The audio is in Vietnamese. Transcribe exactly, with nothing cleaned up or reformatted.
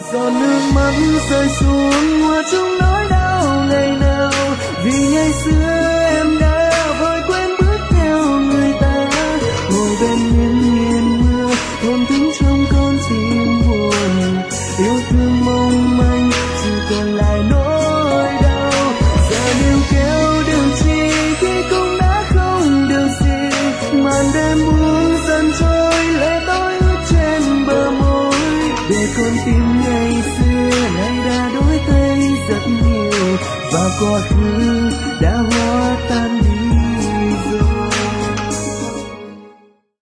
giọt nước mắt rơi xuống hòa chung nỗi đau ngày nào, vì ngày xưa em đã vội quên bước theo người ta, ngồi bên những hiên mưa thôn tính trong con tim buồn, yêu thương mong manh chỉ còn lại nỗi đau. Giờ níu kéo điều chi khi cũng đã không được gì, màn đêm buông dần trôi lệ tôi ướt trên bờ môi, để con tim ngày xưa nay đã đổi thay rất nhiều, và quá khứ đã hóa tan